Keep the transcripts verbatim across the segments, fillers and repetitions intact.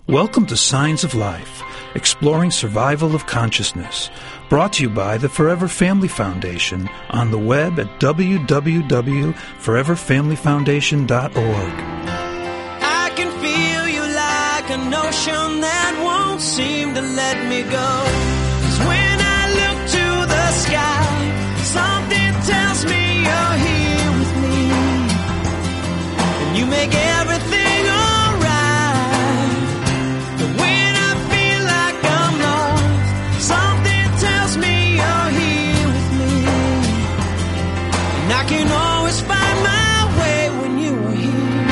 Welcome to Signs of Life, exploring survival of consciousness, brought to you by the Forever Family Foundation on the web at w w w dot forever family foundation dot org. I can feel you like an ocean that won't seem to let me go. 'Cause when I look to the sky, something tells me you're here with me, and you make everything alright. But when I feel like I'm lost, something tells me you're here with me, and I can always find my way when you are here.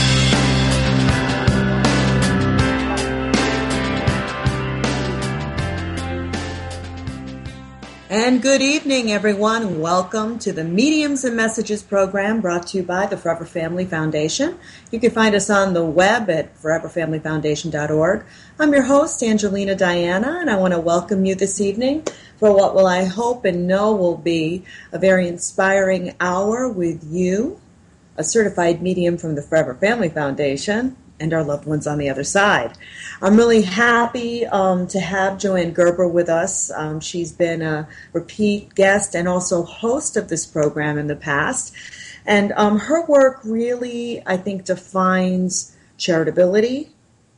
And good evening, everyone. Welcome to the Mediums and Messages program brought to you by the Forever Family Foundation. You can find us on the web at forever family foundation dot org. I'm your host, Angelina Diana, and I want to welcome you this evening for what will I hope and know will be a very inspiring hour with you, a certified medium from the Forever Family Foundation, and our loved ones on the other side. I'm really happy um, to have Joanne Gerber with us. Um, she's been a repeat guest and also host of this program in the past. And um, her work really, I think, defines charitability,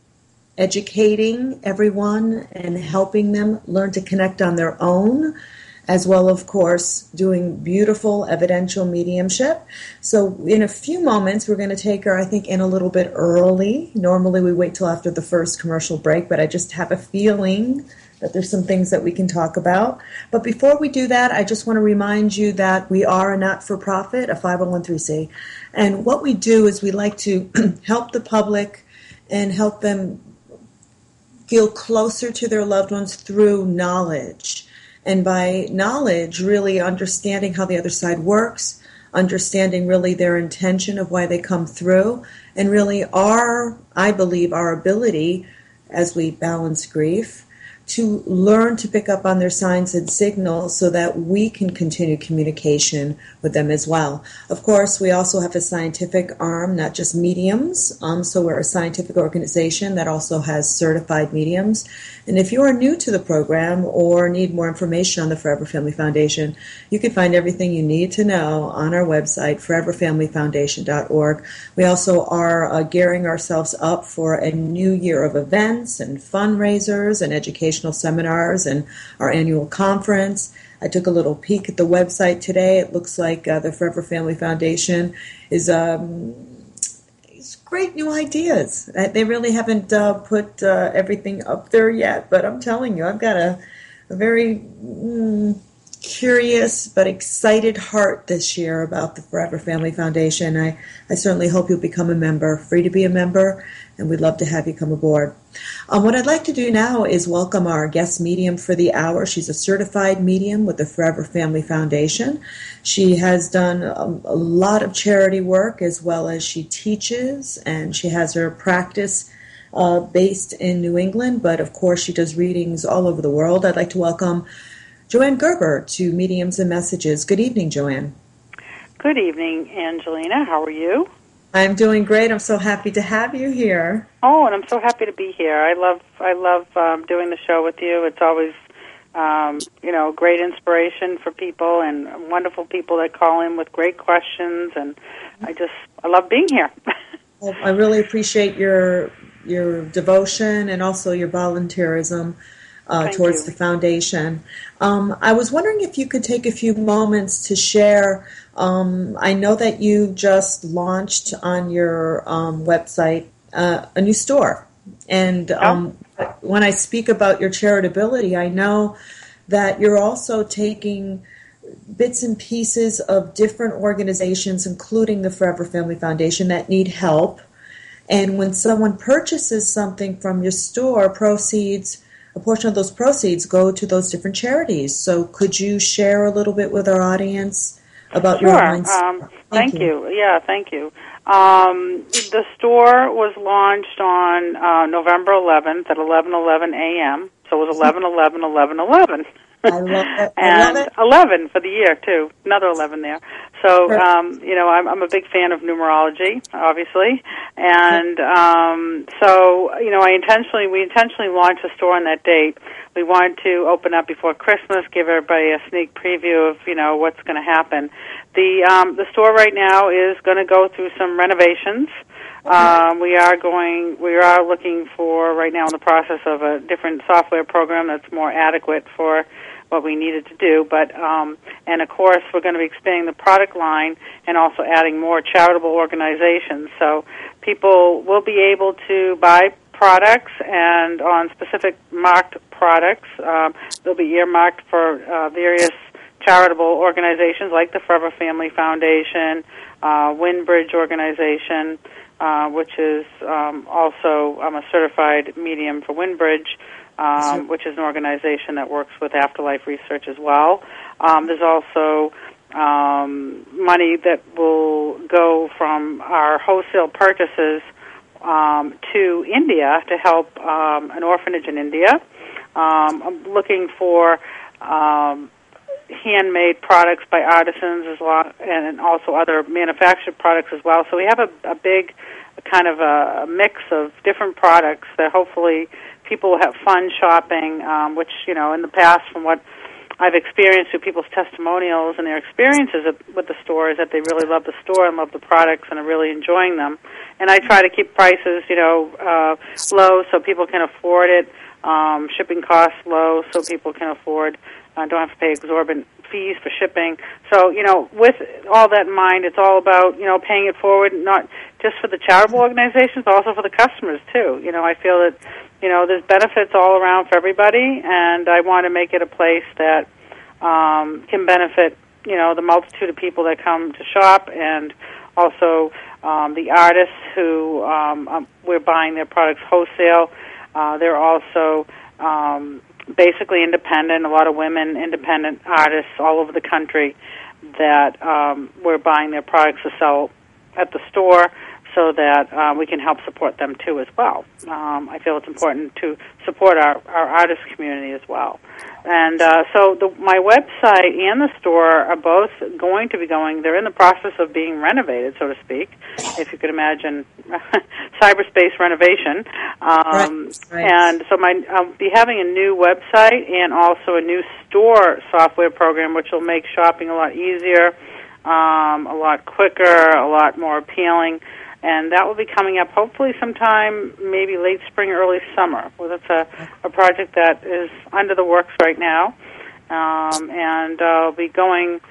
educating everyone and helping them learn to connect on their own, as well, of course, doing beautiful evidential mediumship. So in a few moments, we're going to take her, I think, in a little bit early. Normally, we wait till after the first commercial break, but I just have a feeling that there's some things that we can talk about. But before we do that, I just want to remind you that we are a not-for-profit, a five oh one c. And what we do is we like to help the public and help them feel closer to their loved ones through knowledge. And by knowledge, really understanding how the other side works, understanding really their intention of why they come through, and really our, I believe, our ability as we balance grief to learn to pick up on their signs and signals so that we can continue communication with them as well. Of course, we also have a scientific arm, not just mediums. Um, so we're a scientific organization that also has certified mediums. And if you are new to the program or need more information on the Forever Family Foundation, you can find everything you need to know on our website, forever family foundation dot org. We also are uh, gearing ourselves up for a new year of events and fundraisers and educational seminars and our annual conference. I took a little peek at the website today. It looks like uh, the Forever Family Foundation is um, it's great new ideas. Uh, They really haven't uh, put uh, everything up there yet, but I'm telling you, I've got a, a very mm, curious but excited heart this year about the Forever Family Foundation. I, I certainly hope you'll become a member, free to be a member, and we'd love to have you come aboard. Um, what I'd like to do now is welcome our guest medium for the hour. She's a certified medium with the Forever Family Foundation. She has done a, a lot of charity work as well as she teaches, and she has her practice uh, based in New England, but of course she does readings all over the world. I'd like to welcome Joanne Gerber to Mediums and Messages. Good evening, Joanne. Good evening, Angelina. How are you? I'm doing great. I'm so happy to have you here. Oh, and I'm so happy to be here. I love I love um, doing the show with you. It's always, um, you know, great inspiration for people and wonderful people that call in with great questions. And I just I love being here. Well, I really appreciate your your devotion and also your volunteerism uh, towards you. the foundation. Um, I was wondering if you could take a few moments to share. Um, I know that you just launched on your um, website uh, a new store. And um, oh. when I speak about your charitability, I know that you're also taking bits and pieces of different organizations, including the Forever Family Foundation, that need help. And when someone purchases something from your store, proceeds, a portion of those proceeds go to those different charities. So could you share a little bit with our audience about sure. your online store? Um, thank thank you. you. Yeah, thank you. Um, the store was launched on uh, November eleventh at eleven eleven a.m., so it was eleven eleven eleven eleven. I love it. I and love it. eleven for the year, too. Another eleven there. So, um, you know, I'm, I'm a big fan of numerology, obviously. And um, so, you know, I intentionally, we intentionally launched the store on that date. We wanted to open up before Christmas, give everybody a sneak preview of, you know, what's going to happen. The um, the store right now is going to go through some renovations. Okay. Um, we are going, we are looking for, right now in the process of a different software program that's more adequate for what we needed to do. But, um, and of course, we're going to be expanding the product line and also adding more charitable organizations. So people will be able to buy products, and on specific marked products, um, they'll be earmarked for uh, various charitable organizations like the Forever Family Foundation, uh, Windbridge organization, uh, which is um, also I'm a certified medium for Windbridge, um, which is an organization that works with afterlife research as well. Um, there's also um, money that will go from our wholesale purchases um, to India to help um, an orphanage in India. Um, I'm looking for um, handmade products by artisans as well, and also other manufactured products as well. So we have a, a big kind of a, a mix of different products that hopefully people will have fun shopping, um, which, you know, in the past, from what I've experienced through people's testimonials and their experiences with the store, is that they really love the store and love the products and are really enjoying them. And I try to keep prices, you know, uh, low so people can afford it, um, shipping costs low so people can afford, uh, don't have to pay exorbitant fees for shipping. So, you know, with all that in mind, it's all about, you know, paying it forward, not just for the charitable organizations, but also for the customers, too. You know, I feel that, you know, there's benefits all around for everybody, and I want to make it a place that um, can benefit, you know, the multitude of people that come to shop, and also um, the artists who um, um, we're buying their products wholesale. Uh, they're also um, basically independent, a lot of women, independent artists all over the country that um, we're buying their products to sell at the store, so that uh, we can help support them too as well. Um, I feel it's important to support our, our artist community as well. And uh, so the, my website and the store are both going to be going, they're in the process of being renovated, so to speak, if you could imagine cyberspace renovation. Um, right, right. And so my, I'll be having a new website and also a new store software program, which will make shopping a lot easier, um, a lot quicker, a lot more appealing. And that will be coming up hopefully sometime maybe late spring, early summer. Well, that's a, a project that is under the works right now. Um, and uh, I'll be going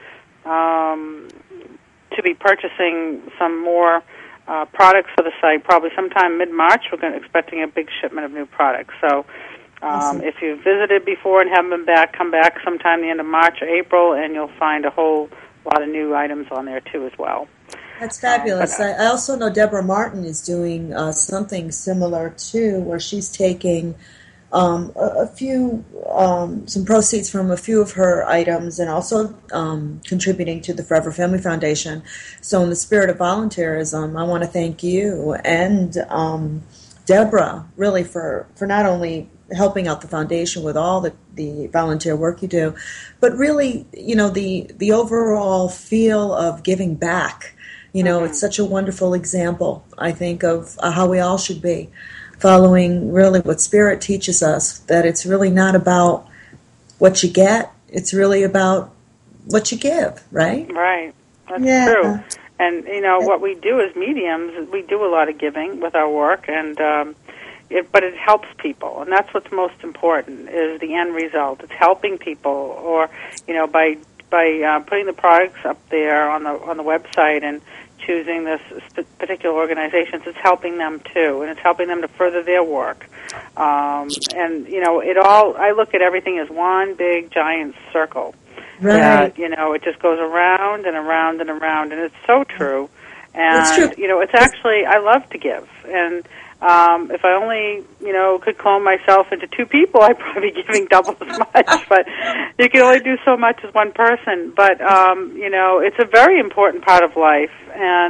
um, to be purchasing some more uh, products for the site probably sometime mid-March. We're going to, expecting a big shipment of new products. So um, if you've visited before and haven't been back, come back sometime the end of March or April, and you'll find a whole lot of new items on there too as well. That's fabulous. Um, but, uh, I also know Deborah Martin is doing uh, something similar too, where she's taking um, a, a few, um, some proceeds from a few of her items and also um, contributing to the Forever Family Foundation. So in the spirit of volunteerism, I want to thank you and um, Deborah really for, for not only helping out the foundation with all the, the volunteer work you do, but really, you know, the, the overall feel of giving back. You know, mm-hmm. It's such a wonderful example, I think, of uh, how we all should be, following really what Spirit teaches us, that it's really not about what you get, it's really about what you give, right? Right. That's yeah. true. And, you know, what we do as mediums, we do a lot of giving with our work, and um, it, but it helps people, and that's what's most important, is the end result. It's helping people, or, you know, by by uh, putting the products up there on the on the website and choosing this particular organizations, it's helping them too, and it's helping them to further their work. Um, and you know, it all. I look at everything as one big giant circle. Right. That, you know, it just goes around and around and around, and it's so true. And it's true. You know, it's actually, I love to give, and Um, if I only, you know, could clone myself into two people, I'd probably be giving double as much. But you can only do so much as one person. But, um, you know, it's a very important part of life. And,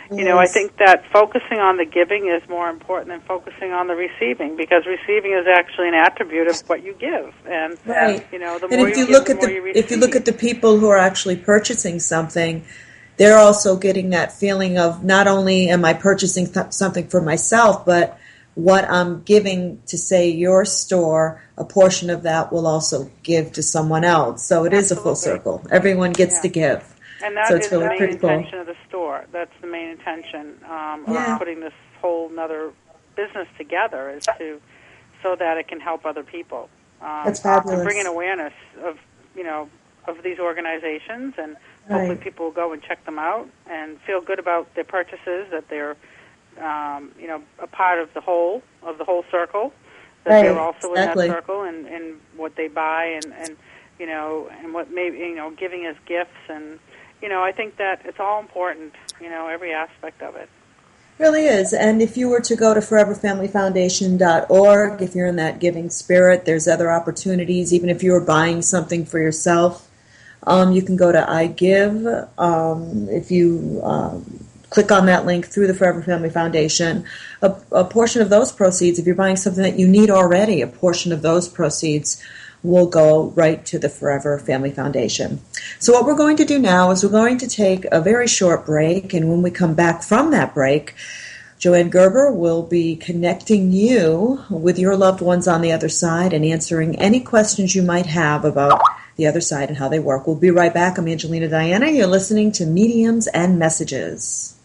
you know, I think that focusing on the giving is more important than focusing on the receiving, because receiving is actually an attribute of what you give, and right. you know, the and more if you, you give, look the at more the you receive. if you look at the people who are actually purchasing something, they're also getting that feeling of not only am I purchasing th- something for myself, but what I'm giving to, say, your store, a portion of that will also give to someone else. So it Absolutely. is a full circle. Everyone gets yeah. to give. And that so it's is really the main pretty cool. intention of the store. That's the main intention um, yeah. of putting this whole other business together, is to so that it can help other people. Um, That's fabulous. And bring an awareness of, you know, of these organizations, and hopefully right. people will go and check them out and feel good about their purchases, that they're, um, you know, a part of the whole, of the whole circle, that right. they're also exactly. in that circle, and, and what they buy, and, and, you know, and what maybe, you know, giving as gifts, and, you know, I think that it's all important, you know, every aspect of it. Really is. And if you were to go to forever family foundation dot org, if you're in that giving spirit, there's other opportunities. Even if you were buying something for yourself, um, you can go to I Give. Um, if you um, click on that link through the Forever Family Foundation, a, a portion of those proceeds, if you're buying something that you need already, a portion of those proceeds will go right to the Forever Family Foundation. So what we're going to do now is we're going to take a very short break, and when we come back from that break, Joanne Gerber will be connecting you with your loved ones on the other side and answering any questions you might have about the other side and how they work. We'll be right back. I'm Angelina Diana. You're listening to Mediums and Messages.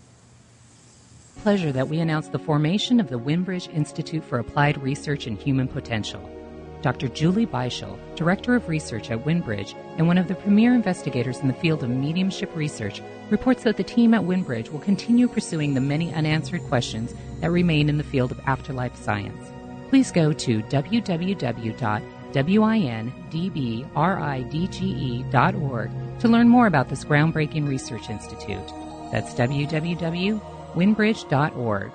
Pleasure that we announce the formation of the Winbridge Institute for Applied Research and Human Potential. Doctor Julie Beischel, Director of Research at Winbridge and one of the premier investigators in the field of mediumship research, reports that the team at Winbridge will continue pursuing the many unanswered questions that remain in the field of afterlife science. Please go to w w w dot windbridge dot org to learn more about this groundbreaking research institute. That's w w w dot windbridge dot org.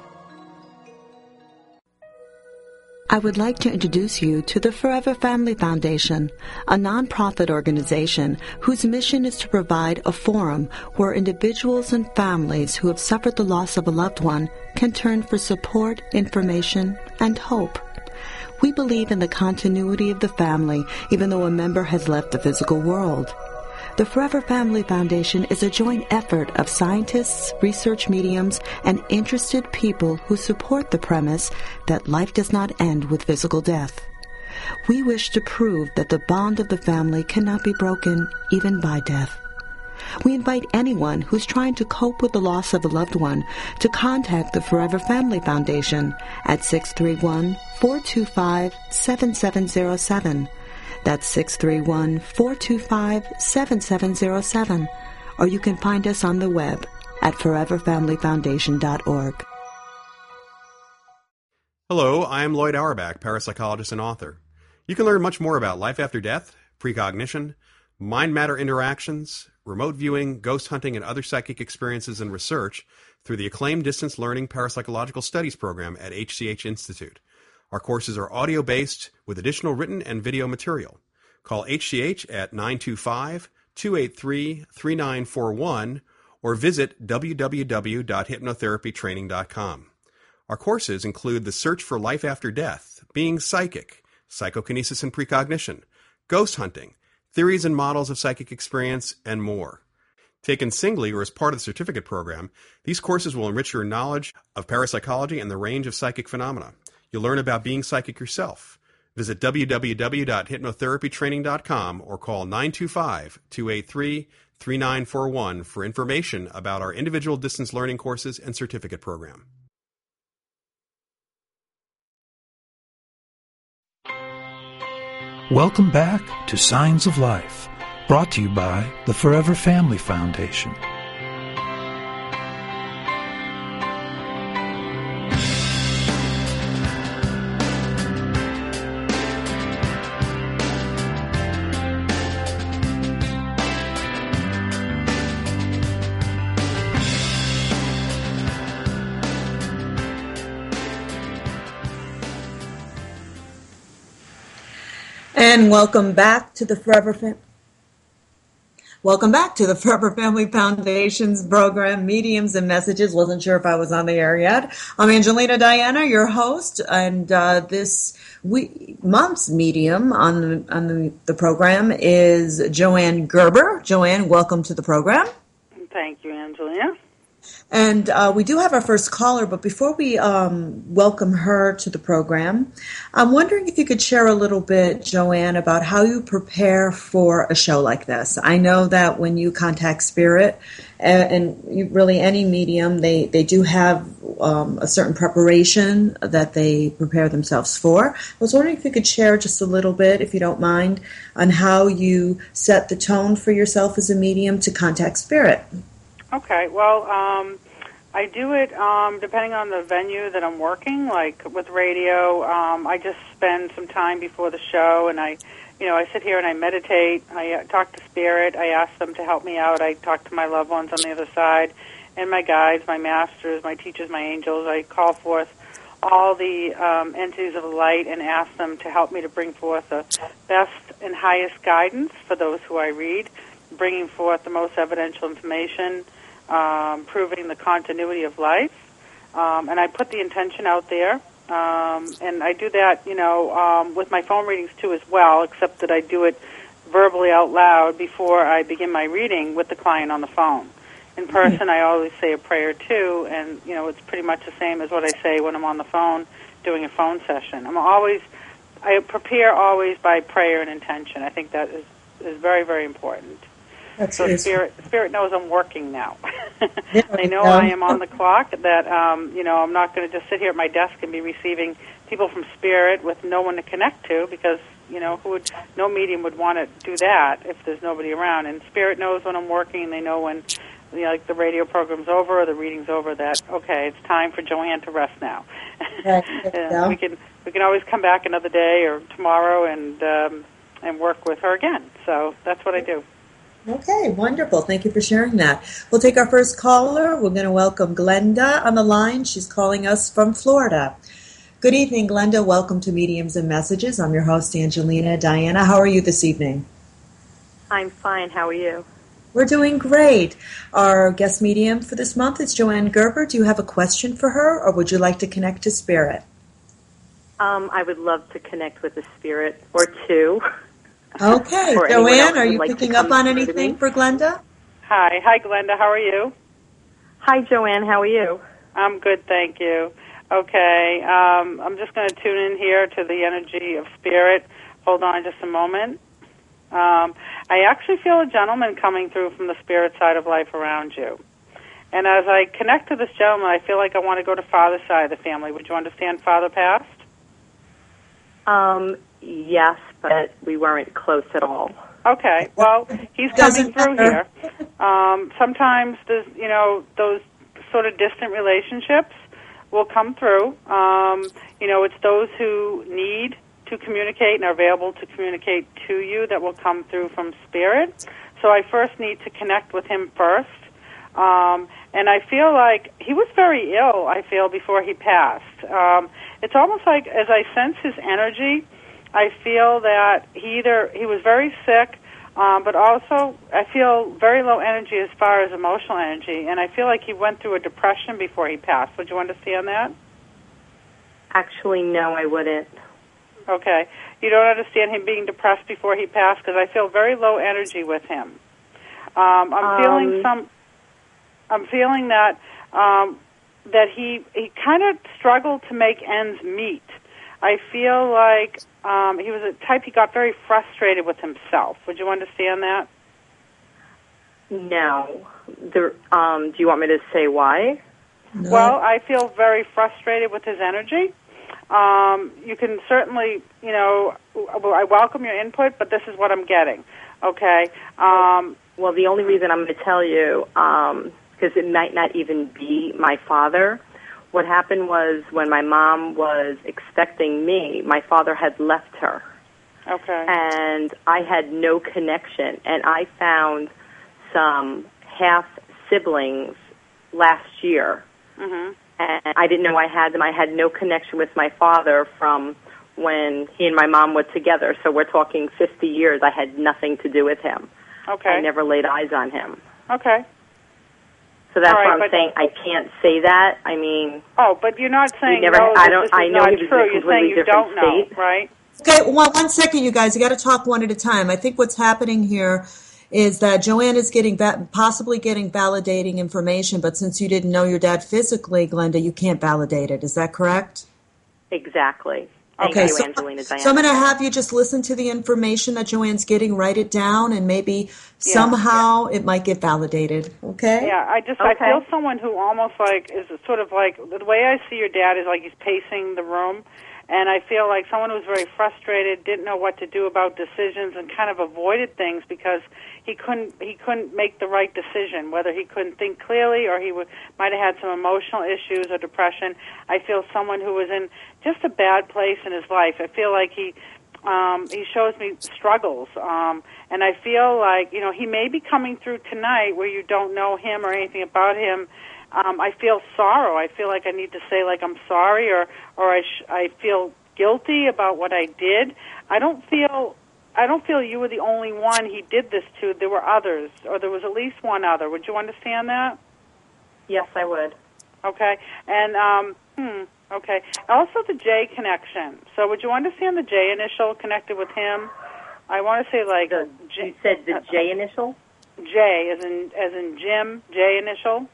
I would like to introduce you to the Forever Family Foundation, a nonprofit organization whose mission is to provide a forum where individuals and families who have suffered the loss of a loved one can turn for support, information, and hope. We believe in the continuity of the family, even though a member has left the physical world. The Forever Family Foundation is a joint effort of scientists, research mediums, and interested people who support the premise that life does not end with physical death. We wish to prove that the bond of the family cannot be broken even by death. We invite anyone who's trying to cope with the loss of a loved one to contact the Forever Family Foundation at six three one, four two five, seven seven zero seven. That's six three one, four two five, seven seven zero seven. Or you can find us on the web at forever family foundation dot org. Hello, I am Lloyd Auerbach, parapsychologist and author. You can learn much more about life after death, precognition, mind-matter interactions, remote viewing, ghost hunting, and other psychic experiences and research through the acclaimed distance learning parapsychological studies program at H C H Institute. Our courses are audio-based with additional written and video material. Call H C H at nine two five, two eight three, three nine four one or visit w w w dot hypnotherapy training dot com. Our courses include The Search for Life After Death, Being Psychic, Psychokinesis and Precognition, Ghost Hunting, Theories and Models of Psychic Experience, and more. Taken singly or as part of the certificate program, these courses will enrich your knowledge of parapsychology and the range of psychic phenomena. You'll learn about being psychic yourself. Visit w w w dot hypnotherapy training dot com or call nine two five, two eight three, three nine four one for information about our individual distance learning courses and certificate program. Welcome back to Signs of Life, brought to you by the Forever Family Foundation. And welcome back to the Forever Family. Welcome back to the Forever Family Foundation's program, Mediums and Messages. Wasn't sure if I was on the air yet. I'm Angelina Diana, your host, and uh, this week, month's medium on the, on the, the program is Joanne Gerber. Joanne, welcome to the program. Thank you, Angelina. And uh, we do have our first caller, but before we um, welcome her to the program, I'm wondering if you could share a little bit, Joanne, about how you prepare for a show like this. I know that when you contact Spirit, and, and you, really any medium, they, they do have um, a certain preparation that they prepare themselves for. I was wondering if you could share just a little bit, if you don't mind, on how you set the tone for yourself as a medium to contact Spirit. Okay, well, um, I do it um, depending on the venue that I'm working. Like with radio, um, I just spend some time before the show, and I, you know, I sit here and I meditate. I uh, talk to Spirit. I ask them to help me out. I talk to my loved ones on the other side, and my guides, my masters, my teachers, my angels. I call forth all the um, entities of the light and ask them to help me to bring forth the best and highest guidance for those who I read, bringing forth the most evidential information, Um, proving the continuity of life, um, and I put the intention out there, um, and I do that, you know, um, with my phone readings too as well, except that I do it verbally out loud before I begin my reading with the client on the phone. In person, I always say a prayer too, and you know, it's pretty much the same as what I say when I'm on the phone doing a phone session. I'm always, I prepare always by prayer and intention. I think that is is very, very important. That's so Spirit, Spirit knows I'm working now. They know I am on the clock, that, um, you know, I'm not going to just sit here at my desk and be receiving people from Spirit with no one to connect to, because, you know, who would, no medium would want to do that if there's nobody around. And Spirit knows when I'm working, and they know when, you know, like the radio program's over or the reading's over, that, okay, it's time for Joanne to rest now. Right. uh, we can we can always come back another day or tomorrow and um, and work with her again. So that's what I do. Okay, wonderful. Thank you for sharing that. We'll take our first caller. We're going to welcome Glenda on the line. She's calling us from Florida. Good evening, Glenda. Welcome to Mediums and Messages. I'm your host, Angelina Diana. How are you this evening? I'm fine. How are you? We're doing great. Our guest medium for this month is Joanne Gerber. Do you have a question for her, or would you like to connect to Spirit? Um, I would love to connect with a spirit or two. Okay. Joanne, are you like picking up on anything for Glenda? Hi. Hi, Glenda. How are you? Hi, Joanne. How are you? I'm good, thank you. Okay. Um, I'm just going to tune in here to the energy of Spirit. Hold on just a moment. Um, I actually feel a gentleman coming through from the spirit side of life around you. And as I connect to this gentleman, I feel like I want to go to Father's side of the family. Would you understand Father passed? Um, yes, but we weren't close at all. Okay, well, he's coming through here. Um, sometimes, there's, you know, those sort of distant relationships will come through. Um, you know, it's those who need to communicate and are available to communicate to you that will come through from Spirit. So I first need to connect with him first. Um, and I feel like he was very ill, I feel, before he passed. Um, it's almost like as I sense his energy, I feel that he either he was very sick, um, but also I feel very low energy as far as emotional energy, and I feel like he went through a depression before he passed. Would you understand that? Actually, no, I wouldn't. Okay. You don't understand him being depressed before he passed? Because I feel very low energy with him. Um, I'm um, feeling some... I'm feeling that um, that he he kind of struggled to make ends meet. I feel like um, he was a type, he got very frustrated with himself. Would you understand that? No. The, um, do you want me to say why? No. Well, I feel very frustrated with his energy. Um, you can certainly, you know, I welcome your input, but this is what I'm getting. Okay? Um, well, the only reason I'm going to tell you... Um, because it might not even be my father. What happened was when my mom was expecting me, my father had left her. Okay. And I had no connection. And I found some half-siblings last year. Mm-hmm. And I didn't know I had them. I had no connection with my father from when he and my mom were together. So we're talking fifty years. I had nothing to do with him. Okay. I never laid eyes on him. Okay. So that's All right, why I'm but- saying I can't say that. I mean, Oh, but you're not saying never- no, I that don't- this is I know not he was in a true. You're saying completely you different don't know, state. right? Okay, one, one second, you guys. You got to talk one at a time. I think what's happening here is that Joanne is getting va- possibly getting validating information, but since you didn't know your dad physically, Glenda, you can't validate it. Is that correct? exactly. Thank Okay, you, so, Angelina Diana. so I'm going to have you just listen to the information that Joanne's getting, write it down, and maybe somehow it might get validated. Okay? Yeah, I just I Okay. feel someone who almost like is sort of like the way I see your dad is like he's pacing the room, and I feel like someone who's very frustrated, didn't know what to do about decisions, and kind of avoided things because he couldn't he couldn't make the right decision, whether he couldn't think clearly or he would, might have had some emotional issues or depression. I feel someone who was in just a bad place in his life. I feel like he um, he shows me struggles, um, and I feel like you know he may be coming through tonight where you don't know him or anything about him. Um, I feel sorrow. I feel like I need to say like I'm sorry, or or I sh- I feel guilty about what I did. I don't feel I don't feel you were the only one he did this to. There were others, or there was at least one other. Would you understand that? Yes, I would. Okay, and um, hmm, okay. Also, the J connection. So, would you understand the J initial connected with him? I want to say like The, J, you said the J initial? J as in as in Jim. J initial.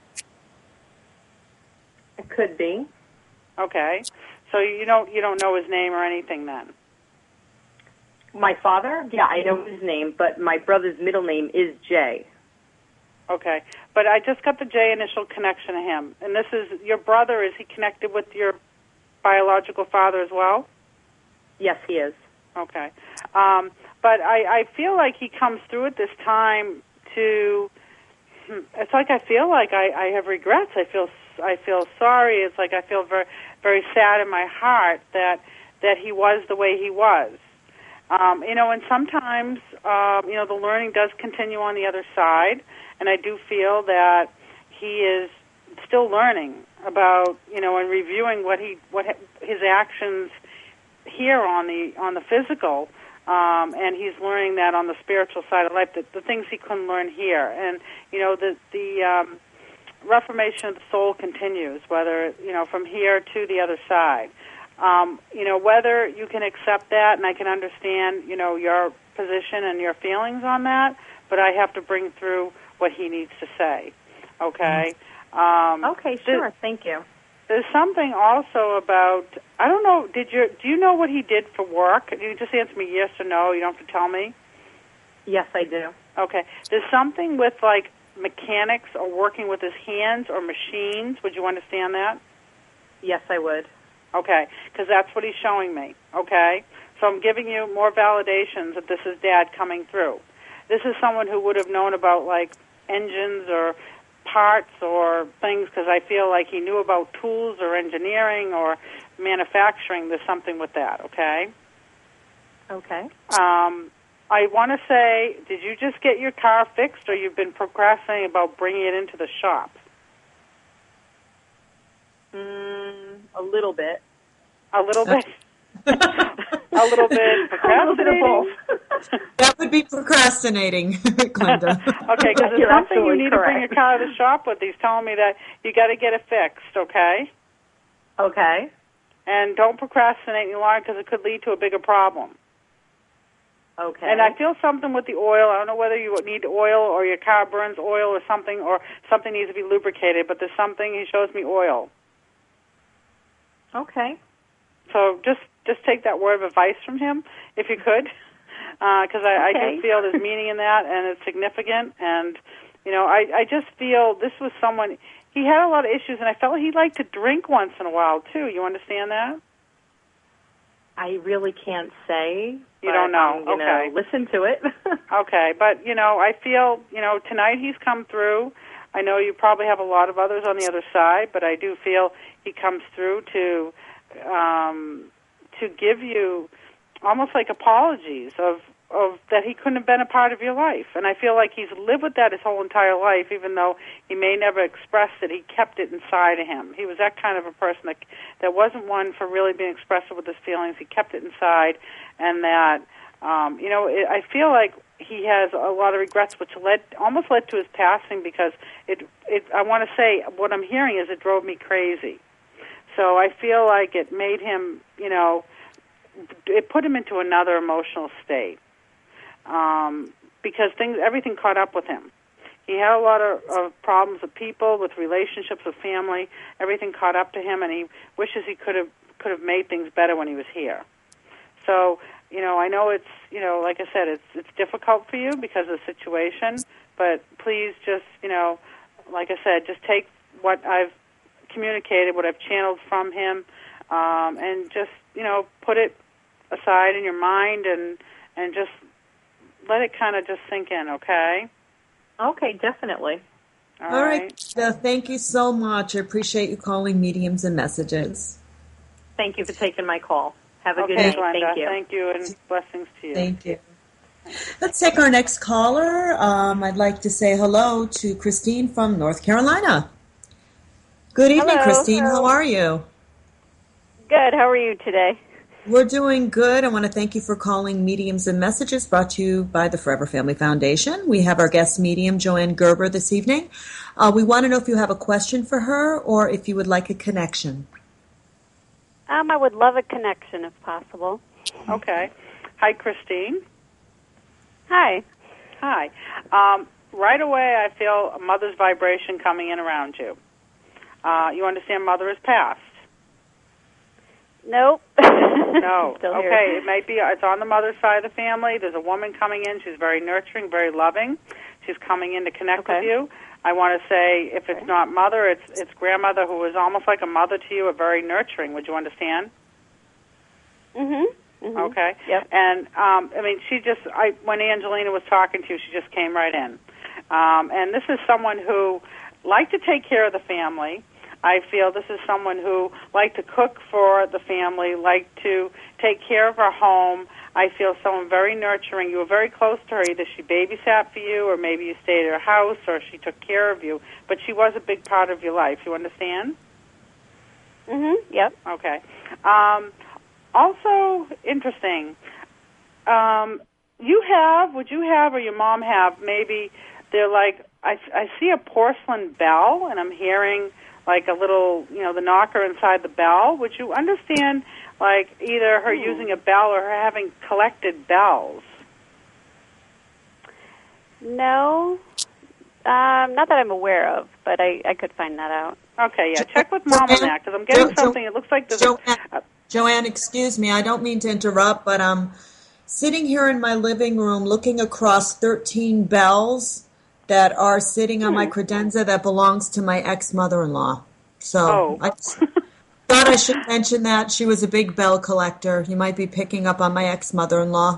It could be. Okay, so you don't you don't know his name or anything then. My father? Yeah, I know his name, but my brother's middle name is Jay. Okay, but I just got the J initial connection to him, and this is your brother. Is he connected with your biological father as well? Yes, he is. Okay, um, but I, I feel like he comes through at this time to. It's like I feel like I, I have regrets. I feel I feel sorry. It's like I feel very very sad in my heart that that he was the way he was. Um, you know, and sometimes um, you know the learning does continue on the other side, and I do feel that he is still learning about you know and reviewing what he what his actions here on the on the physical. Um, and he's learning that on the spiritual side of life, the, the things he couldn't learn here. And, you know, the, the um, reformation of the soul continues, whether, you know, from here to the other side. Um, you know, whether you can accept that, and I can understand, you know, your position and your feelings on that, but I have to bring through what he needs to say, okay? Um, Okay, sure. The, Thank you. There's something also about, I don't know, did you, do you know what he did for work? You just answer me yes or no. You don't have to tell me. Yes, I do. Okay. There's something with, like, mechanics or working with his hands or machines. Would you understand that? Yes, I would. Okay, because that's what he's showing me, okay? So I'm giving you more validations that this is Dad coming through. This is someone who would have known about, like, engines or parts or things, because I feel like he knew about tools or engineering or manufacturing. There's something with that, okay? Okay. Um, I want to say, did you just get your car fixed, or you've been procrastinating about bringing it into the shop? Mm, a little bit. A little bit? A little bit procrastinating? That would be procrastinating, Glenda. Okay, because there's You're something you absolutely need to bring correct. your car to the shop with. He's telling me that you got to get it fixed, okay? Okay. And don't procrastinate any longer, because it could lead to a bigger problem. Okay. And I feel something with the oil. I don't know whether you need oil or your car burns oil or something, or something needs to be lubricated, but there's something, he shows me oil. Okay. So just just take that word of advice from him, if you could, because uh, I, Okay. I do feel there's meaning in that, and it's significant. And, you know, I, I just feel this was someone, he had a lot of issues, and I felt he liked to drink once in a while, too. You understand that? I really can't say. You don't know. I'm gonna Okay. listen to it. Okay, but, you know, I feel, you know, tonight he's come through. I know you probably have a lot of others on the other side, but I do feel he comes through to um, to give you almost like apologies of, of that he couldn't have been a part of your life. And I feel like he's lived with that his whole entire life, even though he may never express it. He kept it inside of him. He was that kind of a person that, that wasn't one for really being expressive with his feelings. He kept it inside, and that um, you know, it, I feel like he has a lot of regrets, which led almost led to his passing because it. It. I want to say what I'm hearing is it drove me crazy. So I feel like it made him, you know, it put him into another emotional state um, because things, everything caught up with him. He had a lot of, of problems with people, with relationships, with family. Everything caught up to him, and he wishes he could have could have made things better when he was here. So, you know, I know it's, you know, like I said, it's it's difficult for you because of the situation, but please just, you know, like I said, just take what I've communicated, what I've channeled from him, um, and just, you know, put it aside in your mind and and just let it kind of just sink in, okay? Okay, definitely. All, All right. right. Uh, thank you so much. I appreciate you calling Mediums and Messages. Thank you for taking my call. Have a Okay, good night. Glenda, Thank you. Thank you, and blessings to you. Thank you. Let's take our next caller. Um, I'd like to say hello to Christine from North Carolina. Good evening, Hello. Christine. Hello. How are you? Good. How are you today? We're doing good. I want to thank you for calling Mediums and Messages, brought to you by the Forever Family Foundation. We have our guest medium, Joanne Gerber, this evening. Uh, we want to know if you have a question for her or if you would like a connection. Um, I would love a connection if possible. Okay. Hi, Christine. Hi. Hi. Um, right away, I feel a mother's vibration coming in around you. Uh, you understand mother is past? Nope. No. Still Okay. here. It might be. It's on the mother's side of the family. There's a woman coming in. She's very nurturing, very loving. She's coming in to connect Okay. with you. I want to say, if it's not mother, it's it's grandmother who is almost like a mother to you, a very nurturing. Would you understand? Mhm. Mm-hmm. Okay. Yep. And um, I mean, she just. I when Angelina was talking to you, she just came right in. Um, and this is someone who liked to take care of the family. I feel this is someone who liked to cook for the family, liked to take care of her home. I feel someone very nurturing. You were very close to her. Either she babysat for you, or maybe you stayed at her house, or she took care of you. But she was a big part of your life. You understand? Mhm. Yep. Okay. Um, also, interesting. Um, you have, would you have, or your mom have, maybe they're like, I, I see a porcelain bell, and I'm hearing like a little, you know, the knocker inside the bell. Would you understand, like, either her Hmm. using a bell or her having collected bells? No. Um, not that I'm aware of, but I, I could find that out. Okay, yeah, check with mom on that, because I'm getting Jo- Jo- something, it looks like there's Joanne, a... Uh, Joanne, excuse me. I don't mean to interrupt, but I'm sitting here in my living room looking across thirteen bells that are sitting on my credenza that belongs to my ex-mother-in-law. So Oh. I just thought I should mention that. She was a big bell collector. You might be picking up on my ex-mother-in-law.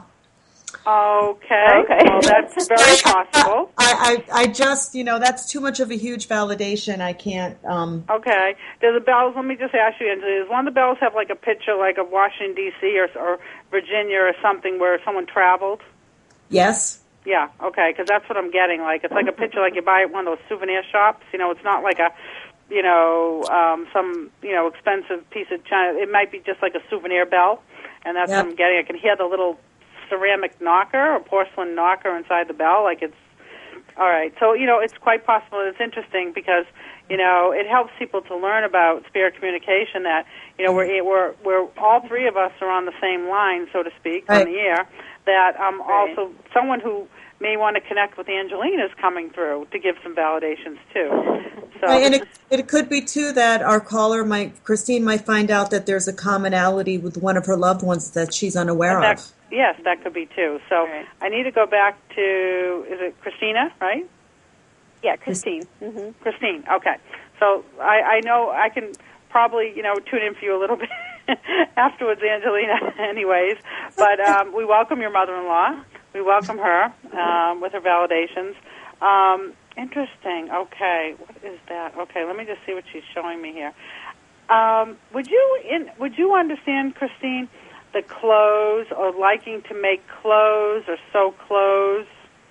okay, Okay. well, that's very possible. I, I, I just, you know, that's too much of a huge validation. I can't. Um, Okay. Do the bells, let me just ask you, Angela, does one of the bells have like a picture like of Washington, D C or, or Virginia or something where someone traveled? yes. Yeah, okay, because that's what I'm getting. Like, it's like a picture like you buy at one of those souvenir shops. You know, it's not like a, you know, um, some, you know, expensive piece of china. It might be just like a souvenir bell, and that's Yep. what I'm getting. I can hear the little ceramic knocker or porcelain knocker inside the bell. Like, it's, all right. So, you know, it's quite possible. It's interesting because, you know, it helps people to learn about spirit communication that, you know, we're, we're, we're all three of us are on the same line, so to speak, Right. on the air, that um, Right. also someone who may want to connect with Angelina is coming through to give some validations, too. So, Right, and it, it could be, too, that our caller, might, Christine, might find out that there's a commonality with one of her loved ones that she's unaware that, of. yes, that could be, too. So Right. I need to go back to, is it Christina, right? Yeah, Christine. Mhm. Christine, okay. So I, I know I can probably, you know, tune in for you a little bit afterwards, Angelina, anyways. But um, we welcome your mother-in-law. We welcome her um, with her validations. Um, interesting. Okay, what is that? Okay, let me just see what she's showing me here. Um, would you in, would you understand, Christine, the clothes or liking to make clothes or sew clothes?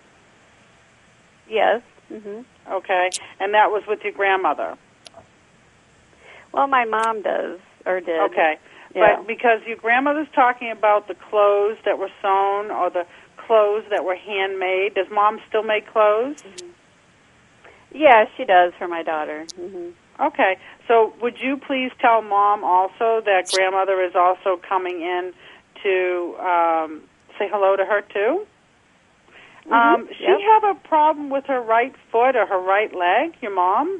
Yes. Mhm. Okay, and that was with your grandmother. Well, my mom does or did. Okay. Yeah. But because your grandmother's talking about the clothes that were sewn or the clothes that were handmade. Does Mom still make clothes? Mm-hmm. Yeah, she does for my daughter. Mm-hmm. Okay. So would you please tell Mom also that grandmother is also coming in to um, say hello to her too? Mm-hmm. Um, she yep. have a problem with her right foot or her right leg, your mom?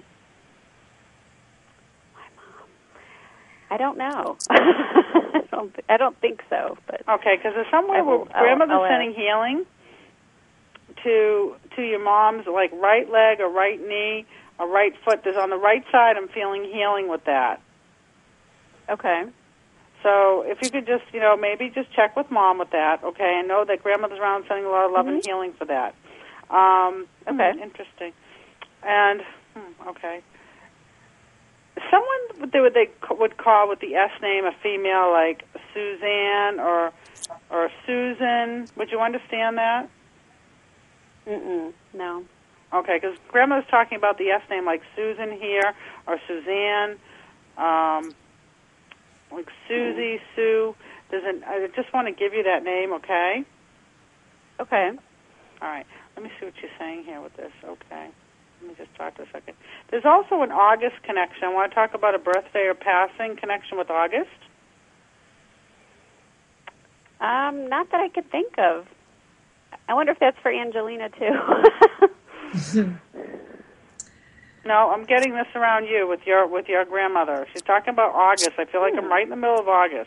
My mom. I don't know. I don't. I don't think so. But okay, because there's somewhere where grandmother's I'll, I'll sending healing to to your mom's like right leg or right knee or right foot. There's on the right side. I'm feeling healing with that. Okay. So if you could just, you know, maybe just check with Mom with that, okay? I know that grandmother's around sending a lot of love mm-hmm. and healing for that. Um, okay. Hmm, interesting. And, hmm, okay. Someone they would, they would call with the S name a female like Suzanne or or Susan. Would you understand that? Mm-mm, no. Okay, because grandmother's talking about the S name like Susan here or Suzanne. Um Like Susie, mm-hmm. Sue. There's an, I just want to give you that name, okay? Okay. All right. Let me see what you're saying here with this. Okay. Let me just talk for a second. There's also an August connection. I want to talk about a birthday or passing connection with August. Um, not that I could think of. I wonder if that's for Angelina, too. No, I'm getting this around you with your with your grandmother. She's talking about August. I feel like hmm. I'm right in the middle of August.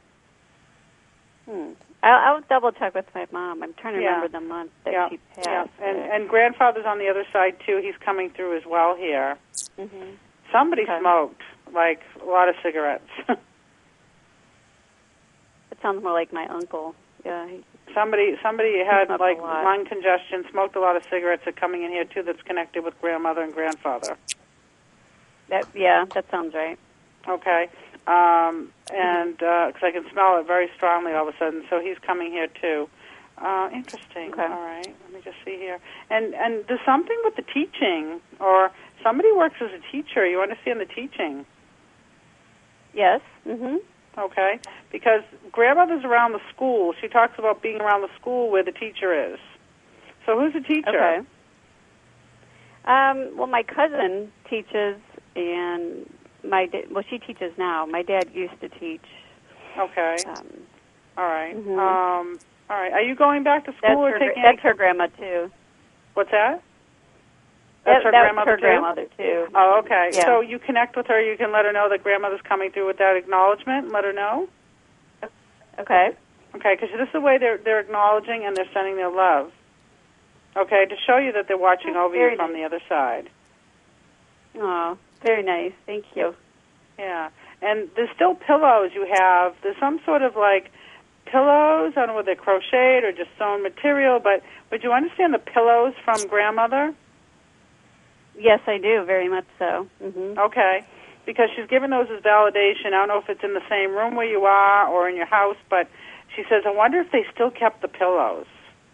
Hmm. I'll, I'll double check with my mom. I'm trying to yeah. remember the month that yeah. she passed. Yeah. And and grandfather's on the other side too. He's coming through as well here. Mm-hmm. Somebody okay. smoked like a lot of cigarettes. It sounds more like my uncle. Yeah. He, Somebody somebody had like lung congestion, smoked a lot of cigarettes. Are coming in here too. That's connected with grandmother and grandfather. That yeah, that sounds right. Okay, um, and because uh, I can smell it very strongly all of a sudden, so he's coming here too. Uh, interesting. Okay. All right, let me just see here. And and there's something with the teaching, or somebody works as a teacher. You understand the teaching? Yes. Mm-hmm. Okay, because grandmother's around the school. She talks about being around the school where the teacher is. So who's the teacher? Okay. Um, well, my cousin teaches, and my da- well, she teaches now. My dad used to teach. Okay. Um, all right. Mm-hmm. Um, all right. Are you going back to school that's or her, taking? That's her grandma too. What's that? That's that, her that grandmother her too? grandmother too. Oh, okay. Yeah. So you connect with her. You can let her know that grandmother's coming through with that acknowledgement. Let her know. Okay. Okay, because this is the way they're they're acknowledging and they're sending their love. Okay, to show you that they're watching oh, over you nice. from the other side. Oh, very nice. Thank you. Yeah, and there's still pillows you have. There's some sort of like pillows. I don't know whether they're crocheted or just sewn material, but would you understand the pillows from grandmother? Yes, I do, very much so. Mm-hmm. Okay, because she's given those as validation. I don't know if it's in the same room where you are or in your house, but she says, I wonder if they still kept the pillows.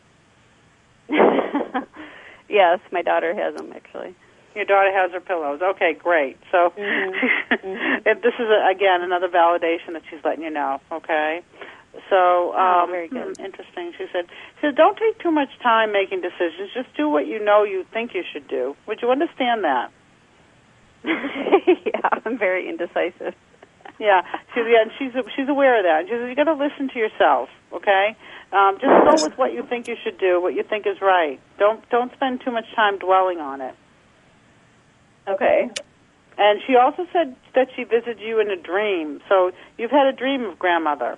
Yes, my daughter has them, actually. Your daughter has her pillows. Okay, great. So mm-hmm. Mm-hmm. this is, a, again, another validation that she's letting you know, okay? So, um, oh, very good. Hmm, interesting. She said, she said, don't take too much time making decisions. Just do what you know you think you should do. Would you understand that? Yeah, I'm very indecisive. Yeah, she's yeah, and she's she's aware of that. She says you got to listen to yourself, okay? Um, just go with what you think you should do, what you think is right. Don't don't spend too much time dwelling on it. Okay. And she also said that she visited you in a dream. So you've had a dream of grandmother.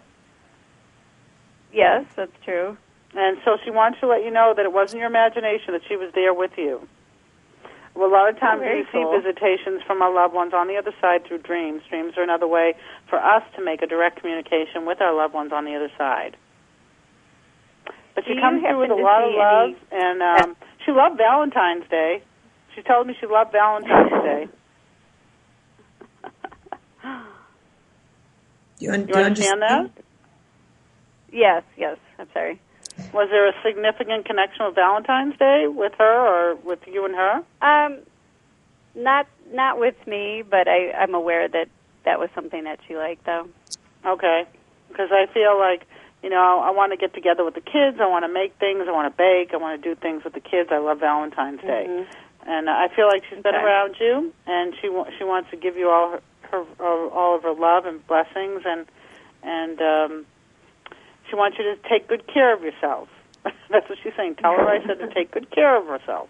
Yes, that's true. And so she wants to let you know that it wasn't your imagination, that she was there with you. Well, a lot of times oh, we receive cool. visitations from our loved ones on the other side through dreams. Dreams are another way for us to make a direct communication with our loved ones on the other side. But she Do comes through with a lot of love, any... and um, she loved Valentine's Day. She told me she loved Valentine's Day. Do you, un- you do you understand, understand that? Yes, yes. I'm sorry. Was there a significant connection with Valentine's Day with her or with you and her? Um, not not with me, but I, I'm aware that that was something that she liked, though. Okay. Because I feel like, you know, I want to get together with the kids. I want to make things. I want to bake. I want to do things with the kids. I love Valentine's Day. Mm-hmm. And I feel like she's been Okay. around you, and she wa- she wants to give you all her, her all of her love and blessings, and and um, she wants you to take good care of yourself. That's what she's saying. Tell her I said to take good care of herself.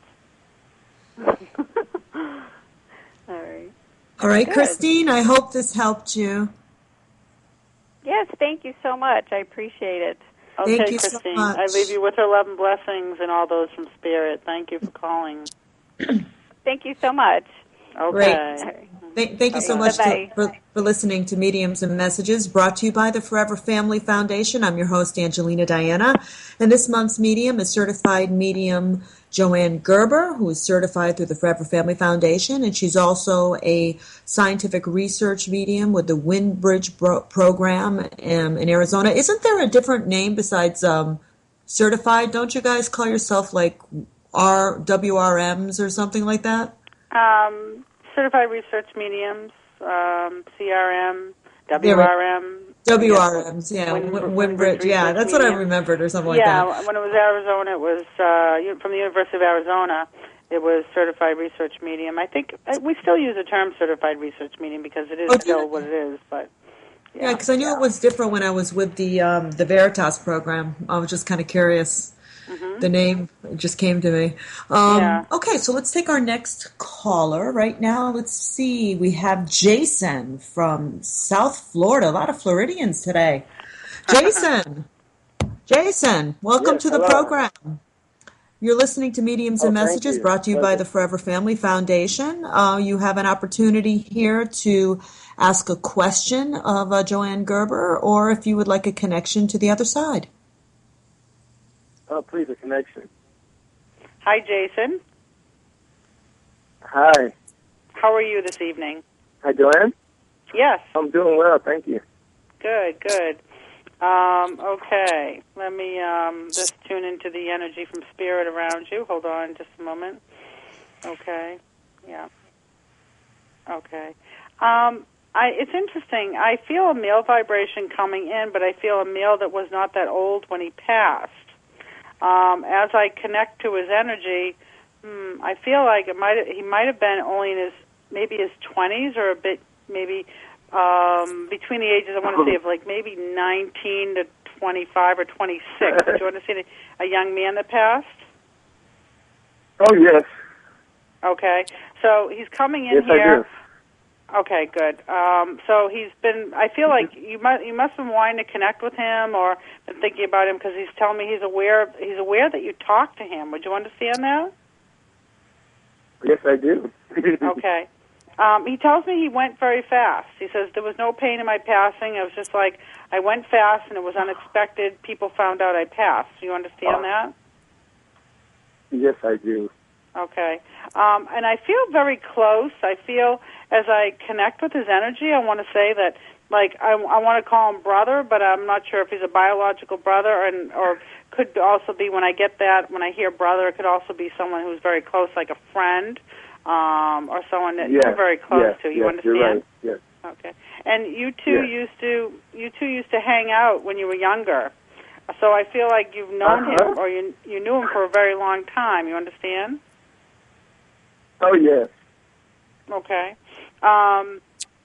All right. All right, Good. Christine, I hope this helped you. Yes, thank you so much. I appreciate it. Okay, Thank you so Christine. much. I leave you with her love and blessings and all those from Spirit. Thank you for calling. Thank you so much. Okay. Great. Thank, thank you so Okay. much to, Bye-bye. for, for listening to Mediums and Messages, brought to you by the Forever Family Foundation. I'm your host, Angelina Diana, and this month's medium is certified medium Joanne Gerber, who is certified through the Forever Family Foundation, and she's also a scientific research medium with the Windbridge Bro- program um, in Arizona. Isn't there a different name besides um, certified? Don't you guys call yourself like R W R Ms or something like that? Um, certified Research Mediums, um, C R M, W R M. W R Ms, yeah, Wind- Win- Windbridge Windbridge, yeah, Research that's what I Medium. remembered or something like Yeah, that. when it was Arizona, it was uh, from the University of Arizona. It was Certified Research Medium. I think uh, we still use the term Certified Research Medium because it is Oh, do still you? what it is. But Yeah, because I knew it was different when I was with the um, the Veritas program. I was just kind of curious. Mm-hmm. The name it just came to me. Um, Yeah. Okay, so let's take our next caller right now. Let's see. We have Jason from South Florida. A lot of Floridians today. Jason, Jason, welcome Yes, to the hello. program. You're listening to Mediums Oh, and thank Messages you. brought to you by Pleasure. the Forever Family Foundation. Uh, you have an opportunity here to ask a question of uh, Joanne Gerber, or if you would like a connection to the other side. Oh, please, a connection. hi, Jason. Hi. How are you this evening? Hi, Joanne. Yes. I'm doing well, thank you. Good, good. Um, okay, let me um, just tune into the energy from Spirit around you. Hold on just a moment. Okay, yeah. Okay. Um, I, it's interesting. I feel a male vibration coming in, but I feel a male that was not that old when he passed. Um, as I connect to his energy, hmm, I feel like it might he might have been only in his maybe his twenties or a bit maybe um, between the ages I want to say of like maybe nineteen to twenty-five or twenty-six. Did you understand a young man that passed? Oh, yes. Okay, so he's coming in Yes, I here. do. Okay, good. Um, so he's been. I feel like you must you must have been wanting to connect with him or been thinking about him because he's telling me he's aware. He's aware that you talk to him. Would you understand that? Yes, I do. Okay. Um, he tells me he went very fast. He says there was no pain in my passing. It was just like I went fast and it was unexpected. People found out I passed. Do you understand Oh. that? Yes, I do. Okay. Um, and I feel very close. I feel as I connect with his energy, I want to say that, like, I, I want to call him brother, but I'm not sure if he's a biological brother, and or could also be when I get that, when I hear brother, it could also be someone who's very close, like a friend, um, or someone that Yes, you're very close yes, to. You yes, understand? You're right. Yes. Okay. And you two Yes. used to you two used to hang out when you were younger. So I feel like you've known Uh-huh. him, or you you knew him for a very long time. You understand? Oh, yes. Okay. Um,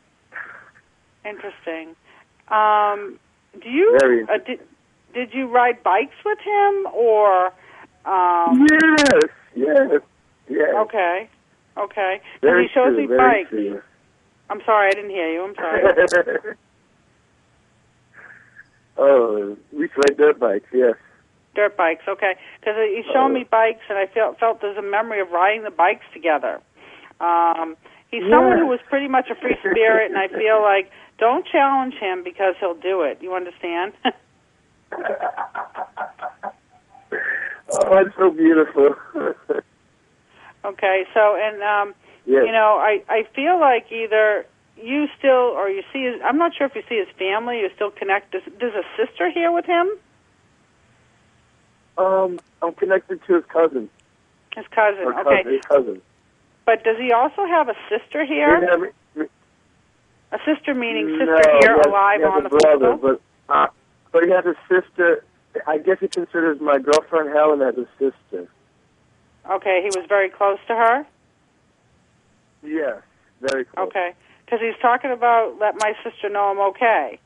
interesting. Um, do you Very uh, did did you ride bikes with him or? Um, Yes, yes, yes. Okay. Okay. 'Cause Very he shows true, me very bikes. true. I'm sorry, I didn't hear you. I'm sorry. Oh, we ride dirt bikes, yes. Dirt bikes, okay. Because he's showing me bikes, and I felt felt there's a memory of riding the bikes together. Um, he's someone Yeah. who was pretty much a free spirit, and I feel like don't challenge him because he'll do it. You understand? Oh, it's so beautiful. Okay. So, and um, Yes. you know, I I feel like either you still or you see his. I'm not sure if you see his family. You still connect. Does, does a sister here with him? Um, I'm connected to his cousin. His cousin. Or Okay. cousin, his cousin. But does he also have a sister They here? never- A sister meaning sister no, here, he has, alive he has on a the brother, physical? but uh, but he has a sister. I guess he considers my girlfriend Helen as a sister. Okay, he was very close to her? Yes, very close. Okay, because he's talking about let my sister know I'm okay.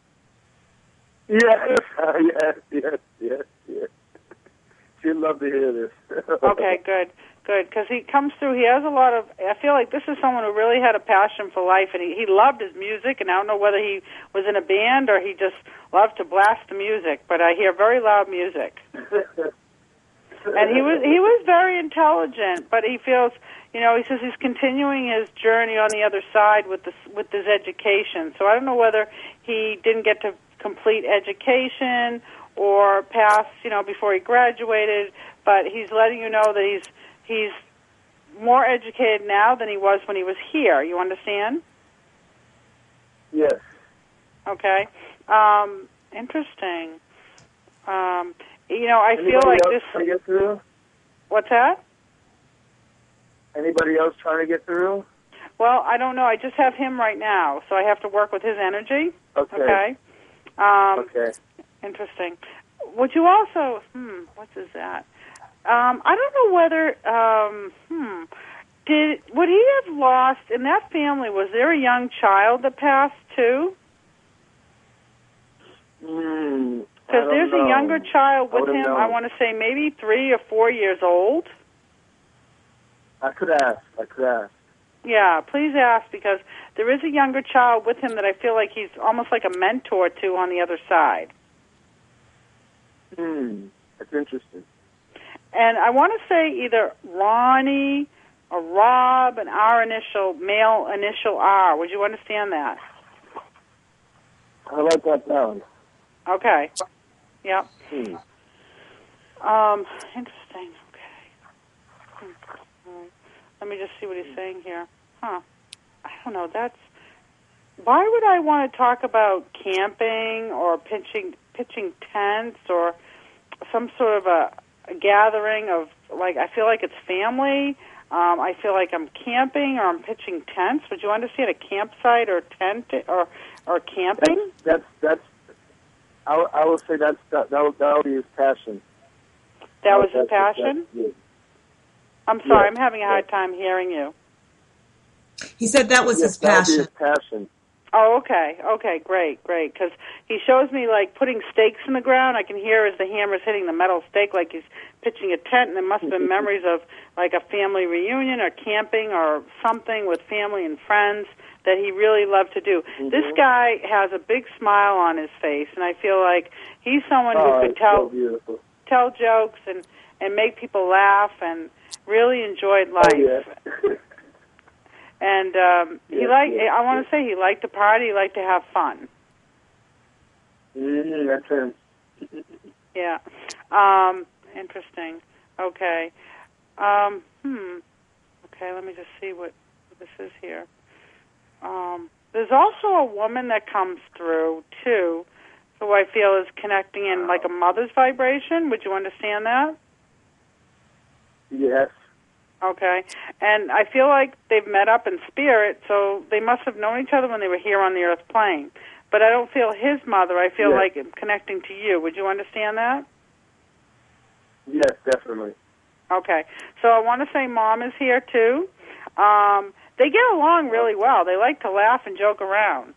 Yes, uh, yes, yes, yes, yes. She'd love to hear this. Okay, good, good. Because he comes through, he has a lot of, I feel like this is someone who really had a passion for life, and he, he loved his music, and I don't know whether he was in a band or he just loved to blast the music, but I hear very loud music. And he was he was very intelligent, but he feels, you know, he says he's continuing his journey on the other side with this, with his education. So I don't know whether he didn't get to complete education or pass, you know, before he graduated, but he's letting you know that he's he's more educated now than he was when he was here. You understand? Yes. Okay. Um, interesting. Um, you know, I Anybody feel like else this. trying to get through? What's that? Anybody else trying to get through? Well, I don't know. I just have him right now, so I have to work with his energy. Okay. Okay. Um, okay. Interesting. Would you also? Hmm. What is that? Um, I don't know whether. Um, hmm. Did would he have lost in that family? Was there a young child that passed too? Hmm. Because there's know. a younger child with him. know. I want to say maybe three or four years old. I could ask. I could ask. Yeah, please ask, because there is a younger child with him that I feel like he's almost like a mentor to on the other side. Hmm. That's interesting. And I want to say either Ronnie or Rob, an R initial, male initial R. Would you understand that? I write that down. Okay. Yep. Hmm. Um, interesting. Okay. Hmm. All right. Let me just see what he's saying here. Huh. I don't know. That's. Why would I want to talk about camping or pitching pitching tents or some sort of a, a gathering of, like, I feel like it's family. Um, I feel like I'm camping or I'm pitching tents. Would you understand a campsite or tent or or camping? That's that's. that's I, I will say that's that that would, that would be his passion. That was That's- his passion? that's- yeah. I'm sorry, Yeah. I'm having a hard time hearing you. He said that was Yes, his that would be passion. his passion. Oh, okay, okay, great, great. Because he shows me, like, putting stakes in the ground. I can hear as the hammer's hitting the metal stake like he's pitching a tent, and there must have been memories of, like, a family reunion or camping or something with family and friends that he really loved to do. Mm-hmm. This guy has a big smile on his face, and I feel like he's someone Oh, who could it's tell so beautiful. tell jokes and, and make people laugh and really enjoyed life. Oh, yeah. And um, he Yes, liked, yes, I want yes. to say he liked to party, he liked to have fun. Mm, that's him. Yeah. Um, interesting. Okay. Um, hmm. Okay, let me just see what this is here. Um, there's also a woman that comes through, too, who I feel is connecting in like a mother's vibration. Would you understand that? Yes. Okay. And I feel like they've met up in spirit, so they must have known each other when they were here on the earth plane. But I don't feel his mother. I feel Yes. like I'm connecting to you. Would you understand that? Yes, definitely. Okay. So I want to say Mom is here, too. Um, they get along really well. They like to laugh and joke around.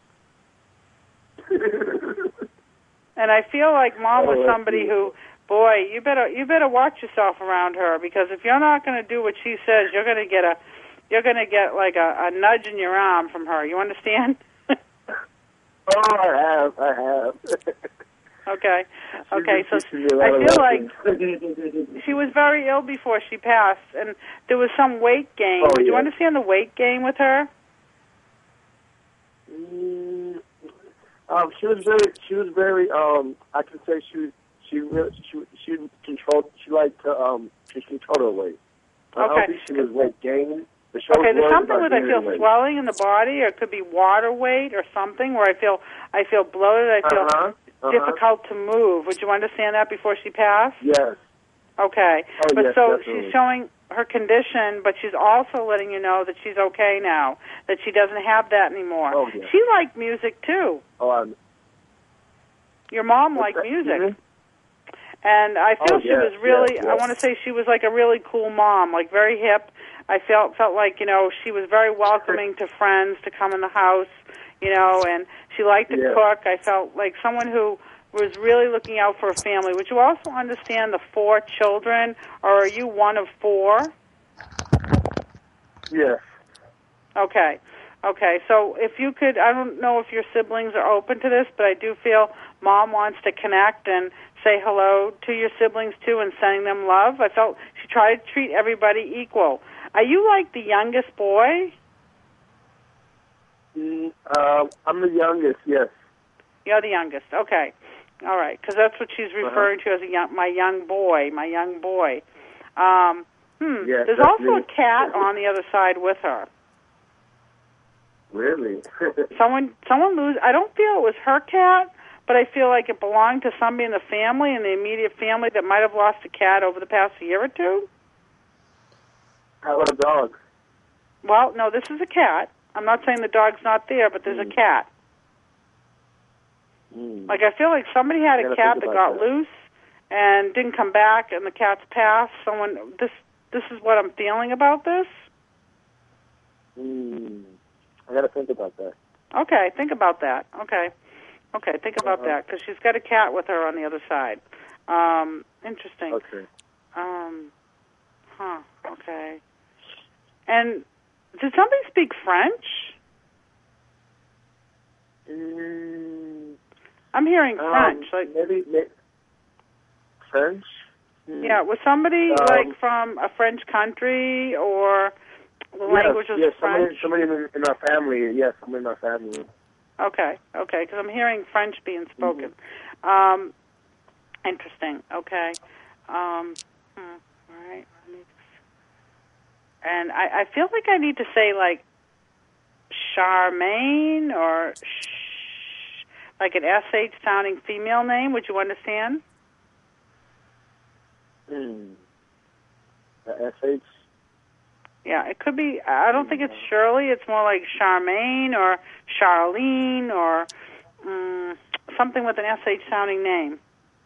And I feel like Mom Oh, was that's somebody beautiful. who, boy, you better you better watch yourself around her, because if you're not going to do what she says, you're going to get a you're going to get like a, a nudge in your arm from her. You understand? Oh, I have. I have. Okay. Okay. So She did a lot I of feel like laughing. she was very ill before she passed, and there was some weight gain. Oh, Would you yeah. understand the weight gain with her? Mm, um, she was very. She was very. Um, I can say she was. She really. She. She controlled. She liked to. Um, she controlled her weight. I don't Okay. think she was weight gaining. But she Okay, was there's worried something about with I gaining feel weight. swelling in the body, or it could be water weight or something where I feel I feel bloated. I feel Uh-huh. Uh-huh. difficult to move. Would you understand that before she passed? Yes. Okay, Oh, but yes, so definitely. she's showing her condition, but she's also letting you know that she's okay now, that she doesn't have that anymore. Oh, yeah. She liked music, too. Oh, I'm, Your mom liked that, music. mm-hmm. And I feel oh, she yes, was really, yes, yes. I want to say she was like a really cool mom, like very hip. I felt felt like, you know, she was very welcoming to friends to come in the house, you know, and she liked to yeah. cook. I felt like someone who was really looking out for a family. Would you also understand the four children, or are you one of four? Yes. Okay. Okay, so if you could, I don't know if your siblings are open to this, but I do feel Mom wants to connect and say hello to your siblings, too, and sending them love. I felt she tried to treat everybody equal. Are you like the youngest boy? Mm, uh, I'm the youngest, yes. You're the youngest, okay. All right, because that's what she's referring uh-huh. to as a young, my young boy, my young boy. Um, hmm. Yes, There's also me. a cat on the other side with her. Really? someone, someone lose. I don't feel it was her cat, but I feel like it belonged to somebody in the family, in the immediate family, that might have lost a cat over the past year or two. How about a dog? Well, no, this is a cat. I'm not saying the dog's not there, but there's mm. a cat. Mm. Like, I feel like somebody had a cat that got that. loose and didn't come back, and the cat's passed. Someone, this, this is what I'm feeling about this. Mm. I got to think about that. Okay, think about that. Okay. Okay, think about uh-huh. that, because she's got a cat with her on the other side. Um, interesting. Okay. Um, huh, okay. And did somebody speak French? Mm, I'm hearing um, French. Like maybe, maybe French? Mm. Yeah, was somebody um, like from a French country, or the yes, language was yes, French? Somebody, somebody in, in our family, yes, somebody in our family. Okay, okay, because I'm hearing French being spoken. Mm-hmm. Um, interesting, okay. Um, hmm, all right. And I, I feel like I need to say, like, Charmaine, or sh- like an S H-sounding female name. Would you understand? Hmm. The S H? Yeah, it could be. I don't think it's Shirley. It's more like Charmaine or Charlene or um, something with an S H-sounding name.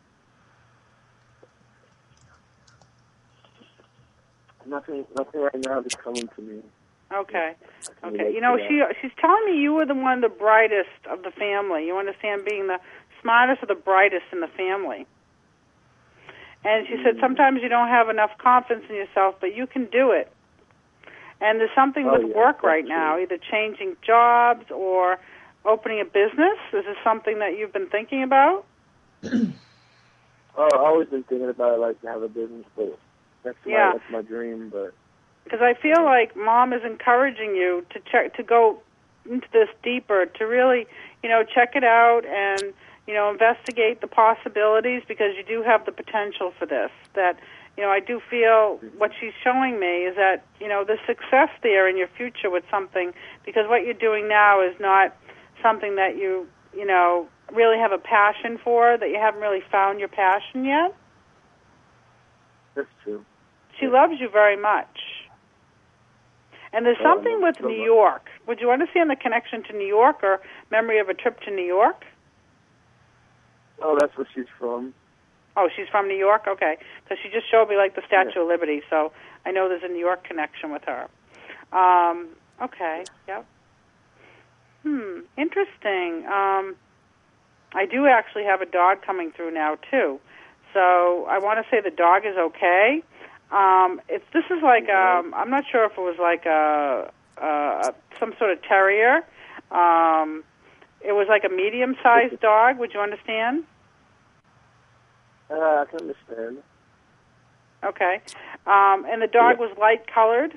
Nothing, nothing right now is coming to me. Okay, okay. You know, she she's telling me you were the one, the brightest of the family. You understand, being the smartest or the brightest in the family. And she mm. said sometimes you don't have enough confidence in yourself, but you can do it. And there's something oh, with yeah, work right true. now, either changing jobs or opening a business. Is this something that you've been thinking about? Oh, I've always been thinking about it, like to have a business, but that's my, yeah. that's my dream. But because I feel like Mom is encouraging you to check, to go into this deeper, to really, you know, check it out and, you know, investigate the possibilities, because you do have the potential for this. That, you know, I do feel what she's showing me is that, you know, the success there in your future with something, because what you're doing now is not something that you, you know, really have a passion for, that you haven't really found your passion yet. That's true. She loves you very much. And there's something oh, with so New much. York. Would you understand the connection to New York, or memory of a trip to New York? Oh, that's where she's from. Oh, she's from New York? Okay. So she just showed me, like, the Statue yeah. of Liberty, so I know there's a New York connection with her. Um, okay, yep. Hmm, interesting. Um, I do actually have a dog coming through now, too. So I want to say the dog is okay. Um, it's this is like um, I'm not sure if it was like a, a some sort of terrier. Um, it was like a medium-sized dog. Would you understand? Uh, I can understand. Okay. Um, and the dog yeah. was light-colored,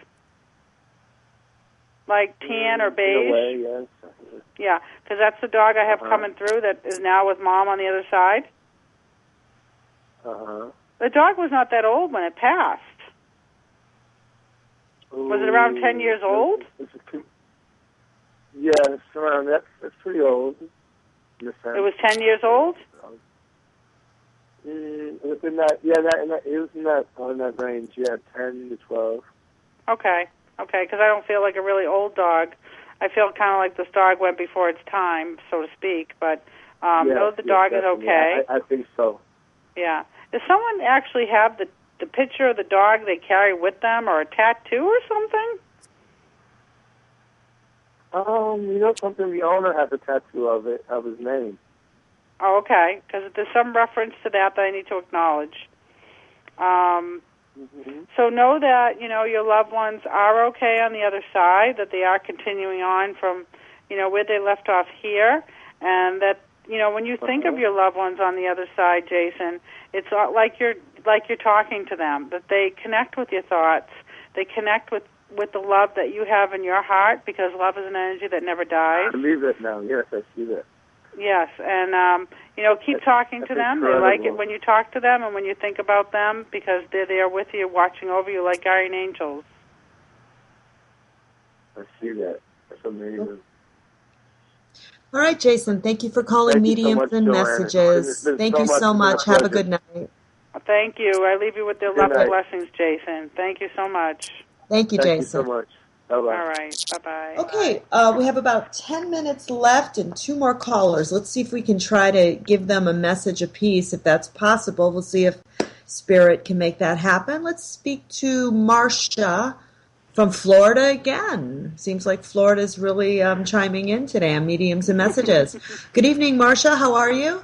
like tan or beige. In a way, yes. Yeah, because that's the dog I have uh-huh. coming through that is now with Mom on the other side. Uh-huh. The dog was not that old when it passed. Ooh, was it around ten years old? It's a, yeah, it's around, that's, that's pretty old. In a sense. It was ten years old? Mm, within that, yeah, that, in that, it was in that, in that range, yeah, ten to twelve. Okay, okay, because I don't feel like a really old dog. I feel kind of like this dog went before its time, so to speak, but um, yeah, know the yeah, dog is definitely. okay. I, I think so. Yeah. Does someone actually have the, the picture of the dog they carry with them, or a tattoo or something? Um, you know something, the owner has a tattoo of it, of his name. Oh, okay, because there's some reference to that that I need to acknowledge. Um, mm-hmm. So know that, you know, your loved ones are okay on the other side, that they are continuing on from, you know, where they left off here, and that, you know, when you uh-huh. think of your loved ones on the other side, Jason, it's like you're like you're talking to them, that they connect with your thoughts, they connect with, with the love that you have in your heart, because love is an energy that never dies. I believe it now, yes, I see that. Yes, and, um, you know, keep that's, talking that's to them. incredible. They like it when you talk to them and when you think about them, because they're there with you, watching over you like guardian angels. I see that. That's amazing. All right, Jason, thank you for calling thank Mediums so much, and Joanne. Messages. Thank so you much. so much. Have a good night. Thank you. I leave you with their good love and night. blessings, Jason. Thank you so much. Thank you, thank Jason. Thank you so much. Bye-bye. All right. Bye-bye. Okay, uh, we have about ten minutes left and two more callers. Let's see if we can try to give them a message apiece, if that's possible. We'll see if Spirit can make that happen. Let's speak to Marcia from Florida again. Seems like Florida's really um, chiming in today on Mediums and Messages. Good evening, Marcia. How are you?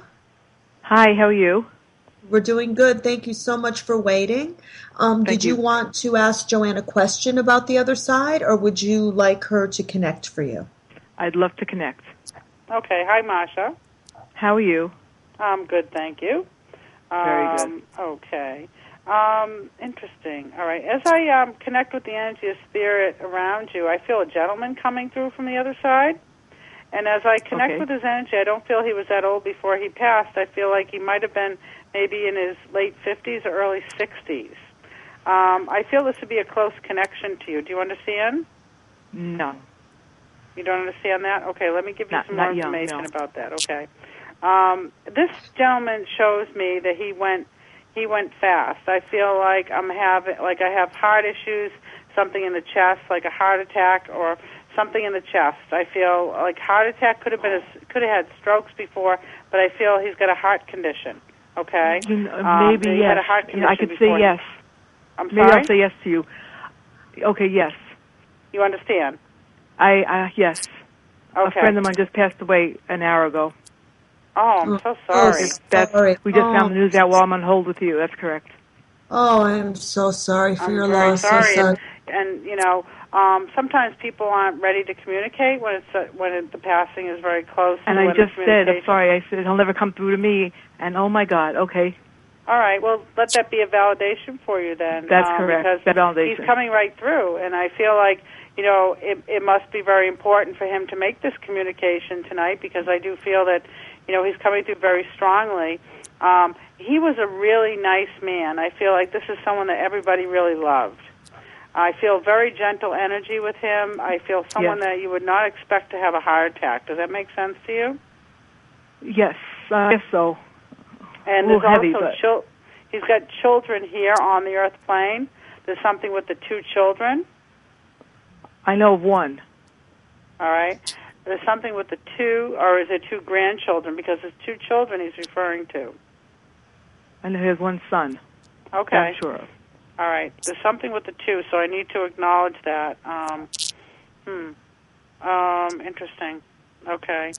Hi, how are you? We're doing good. Thank you so much for waiting. Um, did you. you want to ask Joanne a question about the other side, or would you like her to connect for you? I'd love to connect. Okay. Hi, Masha. How are you? I'm good, thank you. Um, Very good. Okay. Um, interesting. All right. As I um, connect with the energy of spirit around you, I feel a gentleman coming through from the other side. And as I connect okay. with his energy, I don't feel he was that old before he passed. I feel like he might have been maybe in his late fifties or early sixties. Um, I feel this would be a close connection to you. Do you understand? No. You don't understand that? Okay, let me give you not, some more not young, information no. about that. Okay. Um, this gentleman shows me that he went he went fast. I feel like I'm having like I have heart issues, something in the chest, like a heart attack or something in the chest. I feel like heart attack could have been a, could have had strokes before, but I feel he's got a heart condition. Okay. You know, um, maybe he yes. had a heart condition I could say before. yes. I'm maybe sorry. I'll say yes to you. Okay, yes. You understand? I uh, yes. Okay. A friend of mine just passed away an hour ago. Oh, I'm so sorry. Oh, That's, sorry. we just oh. found the news out while I'm on hold with you. That's correct. Oh, I'm so sorry for I'm your very loss. sorry. So sorry. And, and you know, um, sometimes people aren't ready to communicate when it's uh, when it, the passing is very close. And to I when just the said, I'm communication- sorry. I said he'll never come through to me. And oh my God, okay. All right. Well, let that be a validation for you then. That's um, correct. Because That validation. he's coming right through, and I feel like you know it, it must be very important for him to make this communication tonight because I do feel that you know he's coming through very strongly. Um, he was a really nice man. I feel like this is someone that everybody really loved. I feel very gentle energy with him. I feel someone yes. that you would not expect to have a heart attack. Does that make sense to you? Yes, uh, I guess so. And a little there's heavy, also but... chil- he's got children here on the earth plane. There's something with the two children. I know of one. All right. There's something with the two, or is it two grandchildren? Because it's two children he's referring to. I know he has one son. Okay. I'm sure of. All right. There's something with the two, so I need to acknowledge that. Um, hmm. Um, interesting. Okay.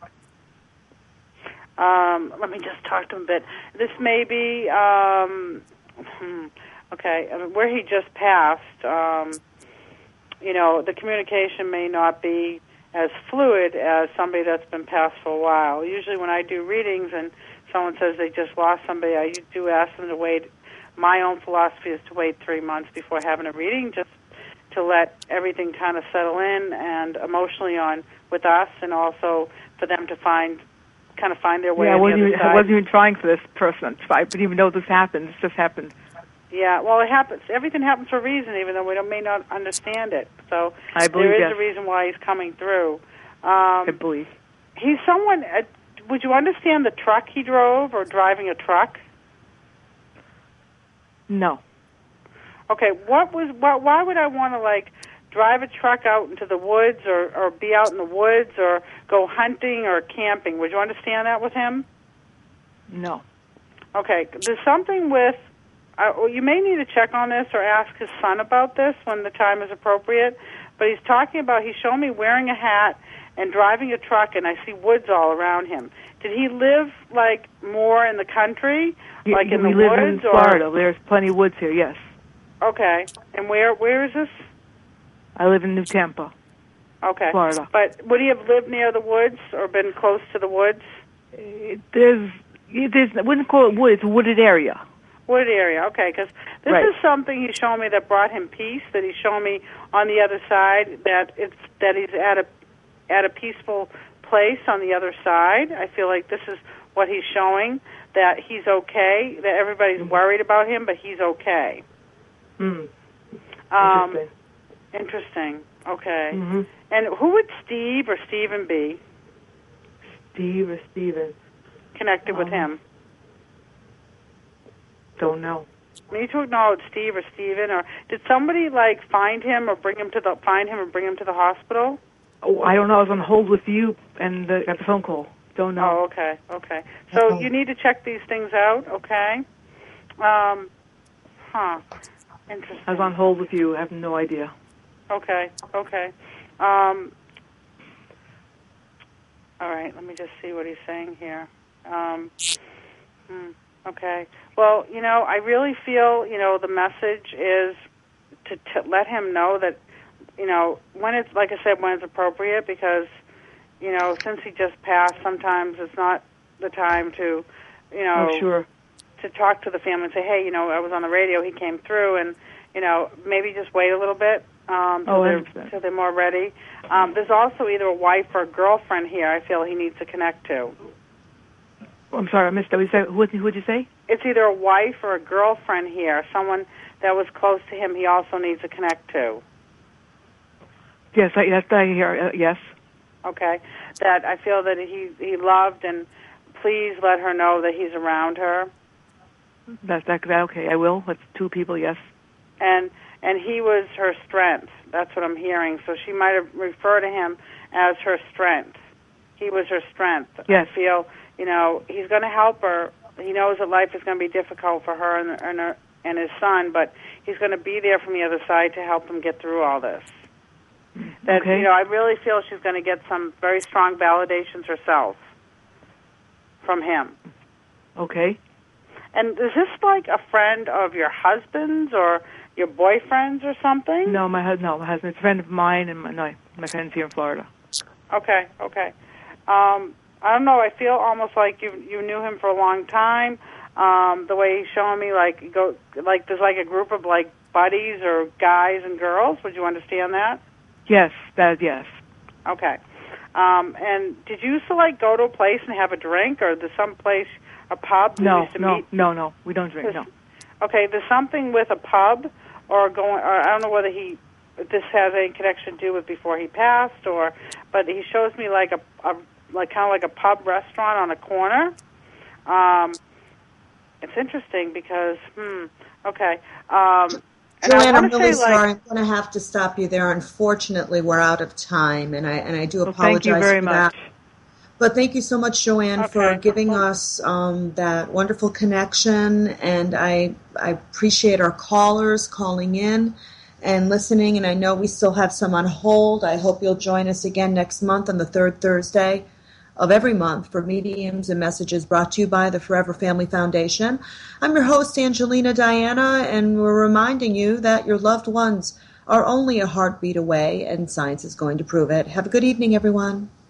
Um, let me just talk to him a bit. This may be, um, hmm, okay, I mean, where he just passed, um, you know, the communication may not be as fluid as somebody that's been passed for a while. Usually when I do readings and someone says they just lost somebody, I do ask them to wait. My own philosophy is to wait three months before having a reading, just to let everything kind of settle in and emotionally on with us, and also for them to find, kind of find their way. Yeah, I on wasn't, the other even, side. I wasn't even trying for this person. I didn't even know this happened. This just happened. Yeah, well, it happens. Everything happens for a reason, even though we don't, may not understand it. So I believe there is yes. a reason why he's coming through. I Um, believe. He's someone. Uh, would you understand the truck he drove, or driving a truck? No. Okay, what was what? Why would I want to like drive a truck out into the woods, or or be out in the woods, or go hunting or camping? Would you understand that with him? No. Okay, there's something with. Uh, well, you may need to check on this or ask his son about this when the time is appropriate. But he's talking about, he's showing me wearing a hat and driving a truck, and I see woods all around him. Did he live, like, more in the country, He- like in we the live woods? in Florida. There's plenty of woods here, yes. Or Okay. And where where is this? I live in New Tampa, Okay. Florida. But would he have lived near the woods or been close to the woods? Uh, There's, there's, I wouldn't call it wood, it's a wooded area. Wood area, okay, because this Right. is something he's showing me that brought him peace. That he's showing me on the other side that it's that he's at a at a peaceful place on the other side. I feel like this is what he's showing, that he's okay. That everybody's Mm-hmm. worried about him, but he's okay. Mm. Um, Interesting. interesting. Okay. Mm-hmm. And who would Steve or Stephen be Steve or Steven? connected with Um, him? Don't know. Me to acknowledge Steve or Stephen, or did somebody like find him or bring him to the find him and bring him to the hospital? Oh, I don't know. I was on hold with you and uh, got the phone call. Don't know. Oh, okay, okay. So you need to check these things out, okay? Um, huh. Interesting. I was on hold with you. I have no idea. Okay, okay. Um, all right, let me just see what he's saying here. Um, hmm, okay. Well, you know, I really feel, you know, the message is to, to let him know that, you know, when it's, like I said, when it's appropriate, because, you know, since he just passed, sometimes it's not the time to, you know, Oh, sure. to talk to the family and say, hey, you know, I was on the radio, he came through, and, you know, maybe just wait a little bit um, till, Oh, I they're, understand. till they're more ready. Um, there's also either a wife or a girlfriend here I feel he needs to connect to. I'm sorry, I missed that. What did you say? Who who would you say? It's either a wife or a girlfriend here, someone that was close to him he also needs to connect to. Yes, I, yes, I hear. Uh, yes. Okay? That I feel that he, he loved, and please let her know that he's around her. That's that, that. Okay, I will. That's two people. Yes. And and he was her strength. That's what I'm hearing. So she might have referred to him as her strength. He was her strength. Yes. I feel, you know, he's going to help her. He knows that life is going to be difficult for her and, and, her, and his son, but he's going to be there from the other side to help him get through all this. That, Okay. you know, I really feel she's going to get some very strong validations herself from him. Okay. And is this like a friend of your husband's or your boyfriend's or something? No, my husband. No, my husband. It's a friend of mine, and my no, my friend's here in Florida. Okay, okay. Um, I don't know. I feel almost like you you knew him for a long time. Um, the way he's showing me, like you go, like there's like a group of like buddies or guys and girls. Would you understand that? Yes. That. Yes. Okay. Um, and did you used to like go to a place and have a drink, or there's some place, a pub? you No. used to No. meet? No. No. We don't drink. No. Okay, there's something with a pub, or going. Or I don't know whether he this has any connection to do with before he passed, or but he shows me like a, a like kind of like a pub restaurant on a corner. Um, it's interesting because hmm. Okay. Um, and I Joanne, I'm wanna really say, like, sorry. I'm going to have to stop you there. Unfortunately, we're out of time, and I and I do Well, apologize thank you very for much. that. But thank you so much, Joanne, for Okay. giving us um, that wonderful connection. And I I appreciate our callers calling in and listening. And I know we still have some on hold. I hope you'll join us again next month on the third Thursday of every month for Mediums and Messages, brought to you by the Forever Family Foundation. I'm your host, Angelina Diana, and we're reminding you that your loved ones are only a heartbeat away, and science is going to prove it. Have a good evening, everyone.